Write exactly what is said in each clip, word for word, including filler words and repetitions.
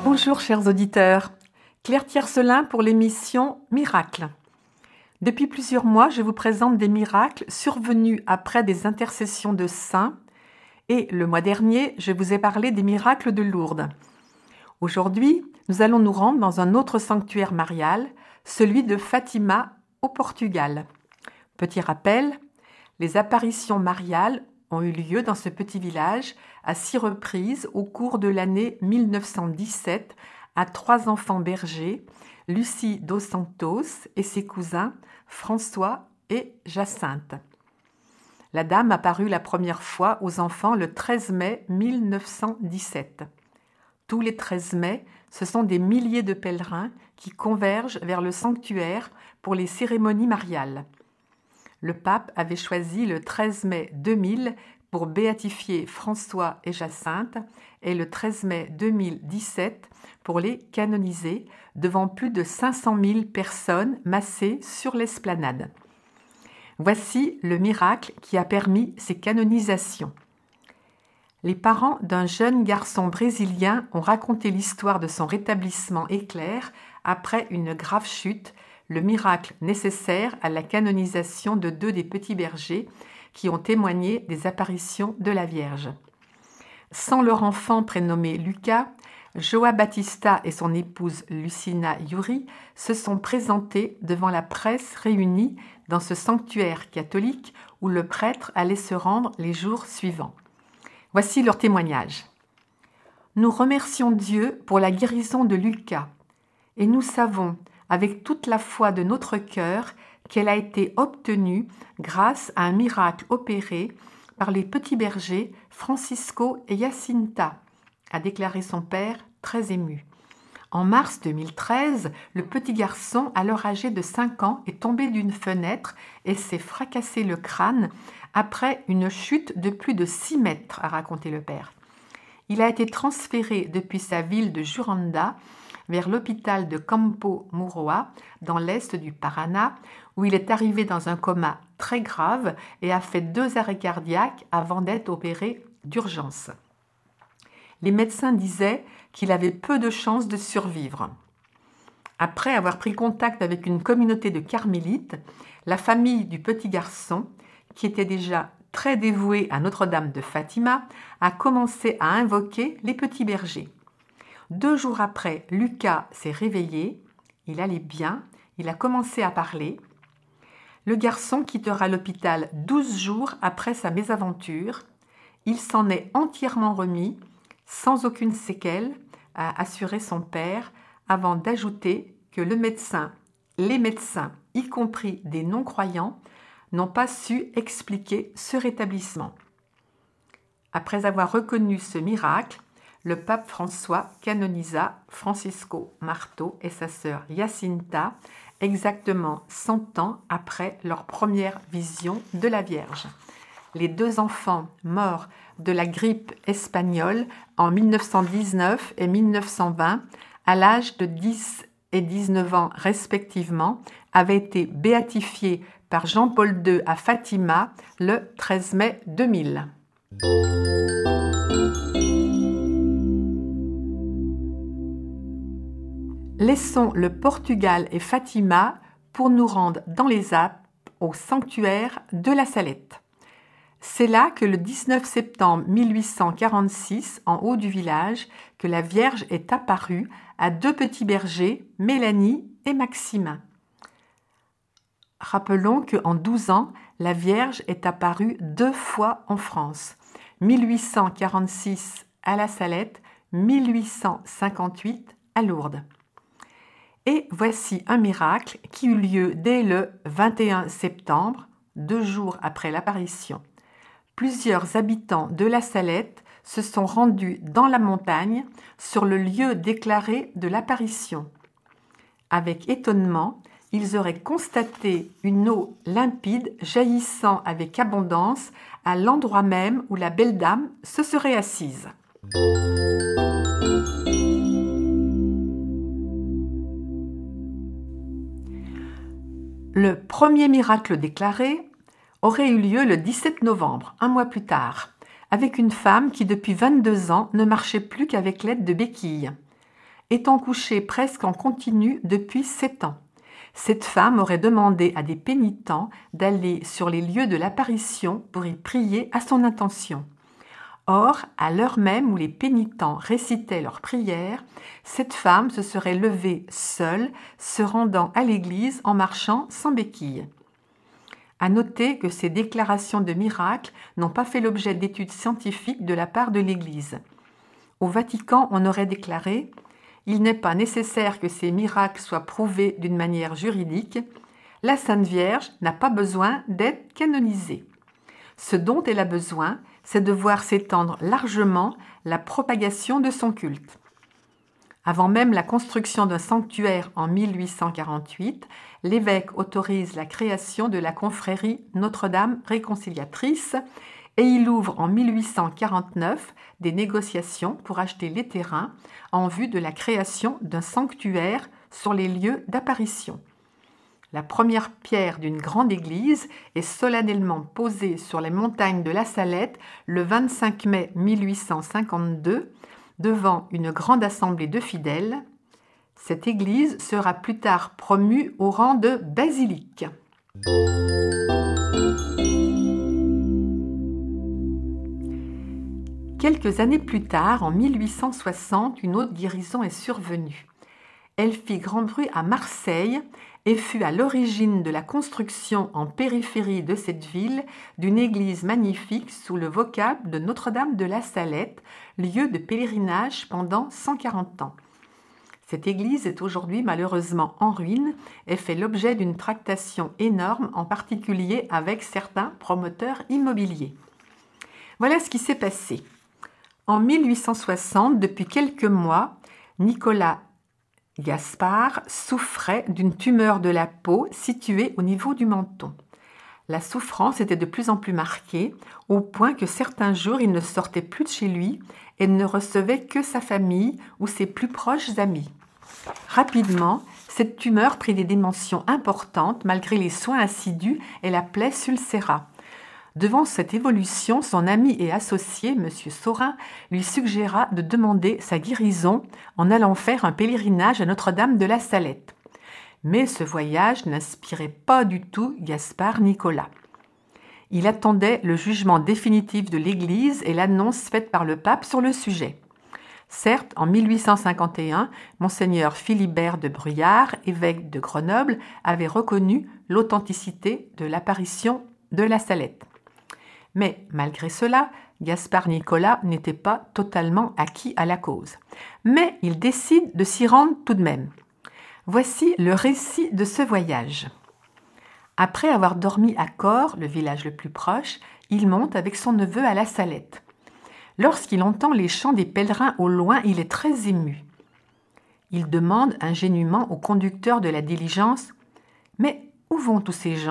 Bonjour chers auditeurs, Claire Tiercelin pour l'émission Miracle. Depuis plusieurs mois, je vous présente des miracles survenus après des intercessions de saints et le mois dernier, je vous ai parlé des miracles de Lourdes. Aujourd'hui, nous allons nous rendre dans un autre sanctuaire marial, celui de Fatima au Portugal. Petit rappel, les apparitions mariales ont eu lieu dans ce petit village à six reprises au cours de l'année mille neuf cent dix-sept à trois enfants bergers, Lucie dos Santos et ses cousins François et Jacinthe. La dame apparut la première fois aux enfants le treize mai mille neuf cent dix-sept. Tous les treize mai, ce sont des milliers de pèlerins qui convergent vers le sanctuaire pour les cérémonies mariales. Le pape avait choisi le treize mai deux mille pour béatifier François et Jacinthe et le treize mai deux mille dix-sept pour les canoniser devant plus de cinq cent mille personnes massées sur l'esplanade. Voici le miracle qui a permis ces canonisations. Les parents d'un jeune garçon brésilien ont raconté l'histoire de son rétablissement éclair après une grave chute, le miracle nécessaire à la canonisation de deux des petits bergers qui ont témoigné des apparitions de la Vierge. Sans leur enfant prénommé Lucas, João Batista et son épouse Lucina Yuri se sont présentés devant la presse réunie dans ce sanctuaire catholique où le prêtre allait se rendre les jours suivants. Voici leur témoignage. Nous remercions Dieu pour la guérison de Lucas et nous savons, avec toute la foi de notre cœur, qu'elle a été obtenue grâce à un miracle opéré par les petits bergers Francisco et Jacinta, a déclaré son père très ému. En mars deux mille treize, le petit garçon, alors âgé de cinq ans, est tombé d'une fenêtre et s'est fracassé le crâne après une chute de plus de six mètres, a raconté le père. Il a été transféré depuis sa ville de Juranda vers l'hôpital de Campo Muroa, dans l'est du Paraná, où il est arrivé dans un coma très grave et a fait deux arrêts cardiaques avant d'être opéré d'urgence. Les médecins disaient qu'il avait peu de chances de survivre. Après avoir pris contact avec une communauté de carmélites, la famille du petit garçon, qui était déjà très dévouée à Notre-Dame de Fatima, a commencé à invoquer les petits bergers. Deux jours après, Lucas s'est réveillé, il allait bien, il a commencé à parler. Le garçon quittera l'hôpital douze jours après sa mésaventure. Il s'en est entièrement remis, sans aucune séquelle, a assuré son père, avant d'ajouter que le médecin, les médecins, y compris des non-croyants, n'ont pas su expliquer ce rétablissement. Après avoir reconnu ce miracle, le pape François canonisa Francisco Marto et sa sœur Jacinta exactement cent ans après leur première vision de la Vierge. Les deux enfants morts de la grippe espagnole en mille neuf cent dix-neuf et mille neuf cent vingt, à l'âge de dix et dix-neuf ans respectivement, avaient été béatifiés par Jean-Paul deux à Fatima le treize mai deux mille. Laissons le Portugal et Fatima pour nous rendre dans les Alpes au sanctuaire de la Salette. C'est là que le dix-neuf septembre mille huit cent quarante-six, en haut du village, que la Vierge est apparue à deux petits bergers, Mélanie et Maximin. Rappelons qu'en douze ans, la Vierge est apparue deux fois en France, mille huit cent quarante-six à la Salette, mille huit cent cinquante-huit à Lourdes. Et voici un miracle qui eut lieu dès le vingt et un septembre, deux jours après l'apparition. Plusieurs habitants de la Salette se sont rendus dans la montagne sur le lieu déclaré de l'apparition. Avec étonnement, ils auraient constaté une eau limpide jaillissant avec abondance à l'endroit même où la belle dame se serait assise. Le premier miracle déclaré aurait eu lieu le dix-sept novembre, un mois plus tard, avec une femme qui depuis vingt-deux ans ne marchait plus qu'avec l'aide de béquilles. étant couchée presque en continu depuis sept ans. Cette femme aurait demandé à des pénitents d'aller sur les lieux de l'apparition pour y prier à son intention. Or, à l'heure même où les pénitents récitaient leurs prières, cette femme se serait levée seule, se rendant à l'église en marchant sans béquille. À noter que ces déclarations de miracles n'ont pas fait l'objet d'études scientifiques de la part de l'Église. Au Vatican, on aurait déclaré « Il n'est pas nécessaire que ces miracles soient prouvés d'une manière juridique. La Sainte Vierge n'a pas besoin d'être canonisée. Ce dont elle a besoin, c'est de voir s'étendre largement la propagation de son culte. » Avant même la construction d'un sanctuaire en mille huit cent quarante-huit, l'évêque autorise la création de la confrérie Notre-Dame Réconciliatrice et il ouvre en mille huit cent quarante-neuf des négociations pour acheter les terrains en vue de la création d'un sanctuaire sur les lieux d'apparition. La première pierre d'une grande église est solennellement posée sur les montagnes de la Salette le vingt-cinq mai mille huit cent cinquante-deux devant une grande assemblée de fidèles. Cette église sera plus tard promue au rang de basilique. Quelques années plus tard, en mille huit cent soixante, une autre guérison est survenue. Elle fit grand bruit à Marseille et fut à l'origine de la construction en périphérie de cette ville d'une église magnifique sous le vocable de Notre-Dame de la Salette, lieu de pèlerinage pendant cent quarante ans. Cette église est aujourd'hui malheureusement en ruine et fait l'objet d'une tractation énorme, en particulier avec certains promoteurs immobiliers. Voilà ce qui s'est passé. En mille huit cent soixante, depuis quelques mois, Nicolas Gaspard souffrait d'une tumeur de la peau située au niveau du menton. La souffrance était de plus en plus marquée, au point que certains jours il ne sortait plus de chez lui et ne recevait que sa famille ou ses plus proches amis. Rapidement, cette tumeur prit des dimensions importantes malgré les soins assidus et la plaie s'ulcéra. Devant cette évolution, son ami et associé, M. Saurin, lui suggéra de demander sa guérison en allant faire un pèlerinage à Notre-Dame de la Salette. Mais ce voyage n'inspirait pas du tout Gaspard Nicolas. Il attendait le jugement définitif de l'Église et l'annonce faite par le pape sur le sujet. Certes, en mille huit cent cinquante et un, Monseigneur Philibert de Bruyères, évêque de Grenoble, avait reconnu l'authenticité de l'apparition de la Salette. Mais malgré cela, Gaspard Nicolas n'était pas totalement acquis à la cause. Mais il décide de s'y rendre tout de même. Voici le récit de ce voyage. Après avoir dormi à Corps, le village le plus proche, il monte avec son neveu à la Salette. Lorsqu'il entend les chants des pèlerins au loin, il est très ému. Il demande ingénument au conducteur de la diligence « Mais où vont tous ces gens ?»«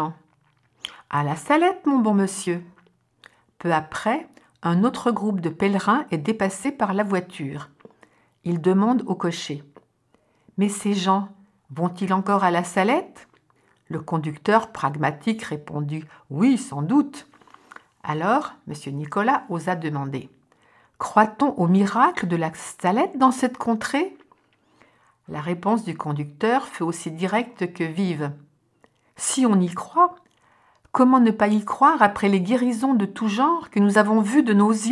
À la Salette, mon bon monsieur. » Peu après, un autre groupe de pèlerins est dépassé par la voiture. Il demande au cocher « Mais ces gens, vont-ils encore à la Salette ?» Le conducteur pragmatique répondit « Oui, sans doute. » Alors, M. Nicolas osa demander « Croit-on au miracle de la Salette dans cette contrée ?» La réponse du conducteur fut aussi directe que vive. « Si on y croit, comment ne pas y croire après les guérisons de tout genre que nous avons vues de nos yeux ?»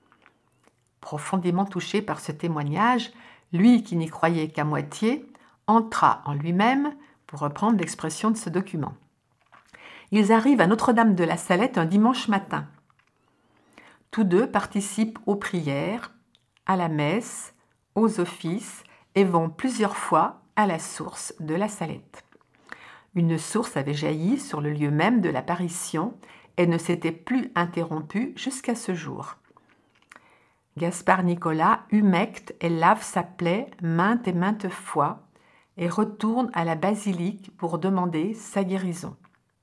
Profondément touché par ce témoignage, lui qui n'y croyait qu'à moitié, entra en lui-même, pour reprendre l'expression de ce document. Ils arrivent à Notre-Dame de la Salette un dimanche matin. Tous deux participent aux prières, à la messe, aux offices et vont plusieurs fois à la source de la Salette. Une source avait jailli sur le lieu même de l'apparition et ne s'était plus interrompue jusqu'à ce jour. Gaspard Nicolas humecte et lave sa plaie maintes et maintes fois et retourne à la basilique pour demander sa guérison.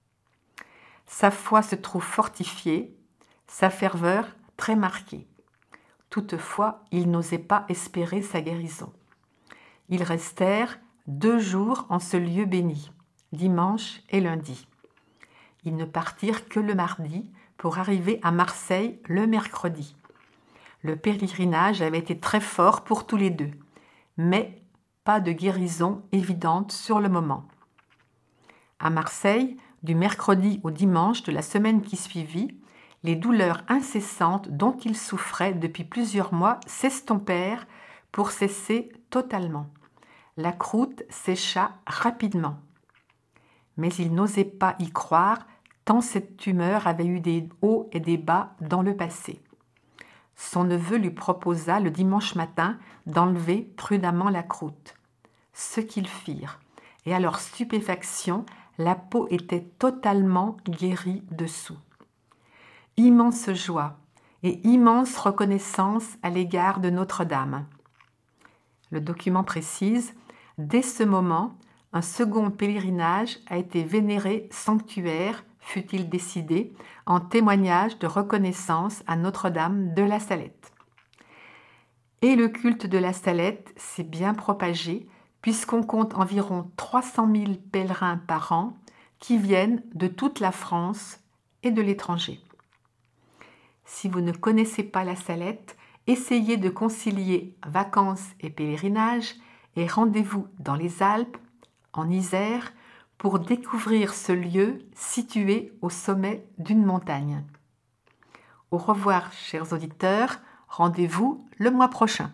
Sa foi se trouve fortifiée, sa ferveur très marquée. Toutefois, ils n'osaient pas espérer sa guérison. Ils restèrent deux jours en ce lieu béni, dimanche et lundi. Ils ne partirent que le mardi pour arriver à Marseille le mercredi. Le pèlerinage avait été très fort pour tous les deux. mais pas de guérison évidente sur le moment. À Marseille, du mercredi au dimanche de la semaine qui suivit, les douleurs incessantes dont il souffrait depuis plusieurs mois s'estompèrent pour cesser totalement. La croûte sécha rapidement. Mais il n'osait pas y croire tant cette tumeur avait eu des hauts et des bas dans le passé. Son neveu lui proposa le dimanche matin d'enlever prudemment la croûte. Ce qu'ils firent, et à leur stupéfaction, la peau était totalement guérie dessous. Immense joie et immense reconnaissance à l'égard de Notre-Dame. Le document précise, dès ce moment, un second pèlerinage a été vénéré sanctuaire, fut-il décidé, en témoignage de reconnaissance à Notre-Dame de la Salette. Et le culte de la Salette s'est bien propagé, puisqu'on compte environ trois cent mille pèlerins par an qui viennent de toute la France et de l'étranger. Si vous ne connaissez pas la Salette, essayez de concilier vacances et pèlerinage et rendez-vous dans les Alpes, en Isère, pour découvrir ce lieu situé au sommet d'une montagne. Au revoir, chers auditeurs, rendez-vous le mois prochain.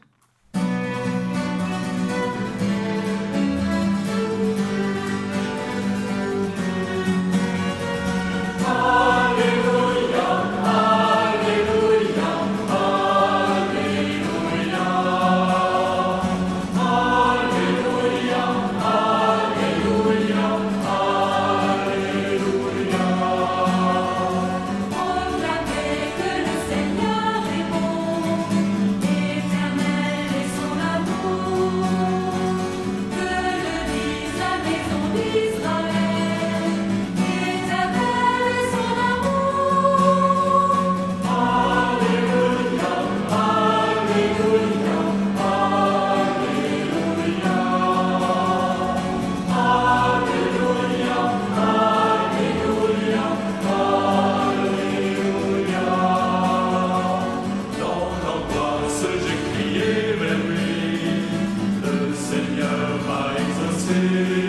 Seigneur m'a exaucé.